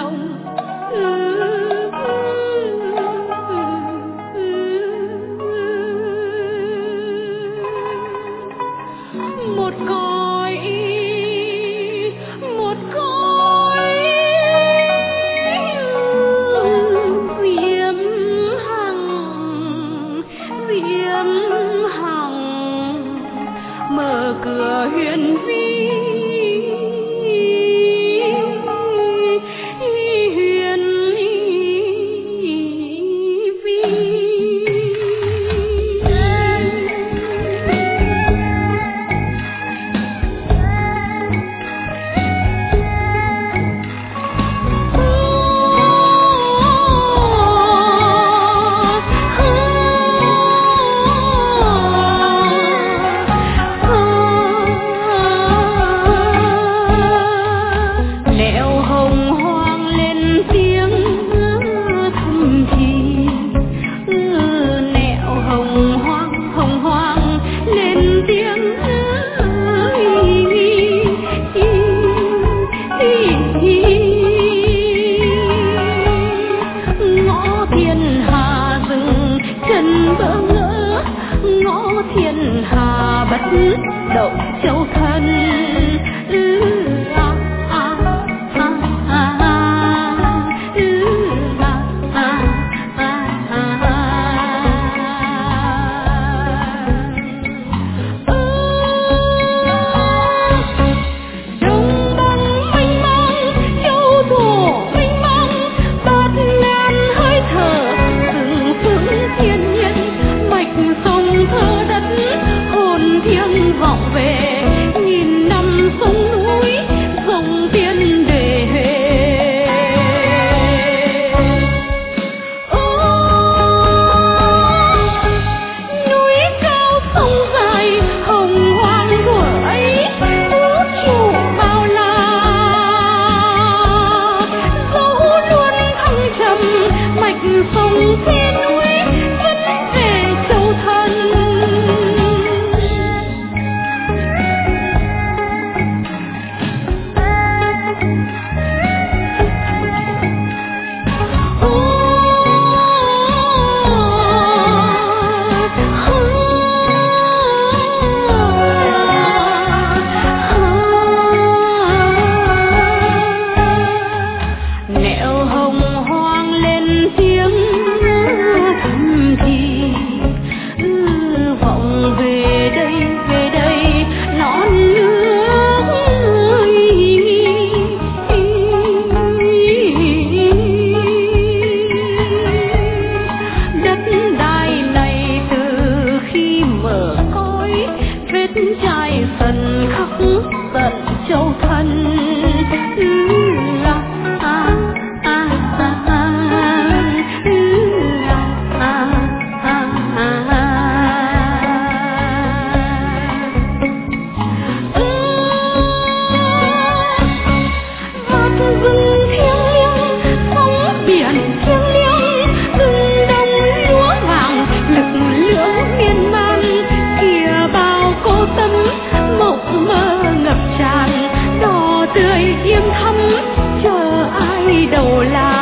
lòng. Một cõi viêm hằng mở cửa huyền vi. Thiên hà bất động châu thân. Vọng về nghìn năm sông núi dòng tiên đề. Núi cao sông dài hồng hoang thuở ấy vũ trụ bao la. Dẫu luôn thăng trầm mạch sông trên núi vẫn về châu thân. Trai dần khắc tận châu thân. Mộng mơ ngập tràn đỏ tươi yếm thắm chờ ai đầu là.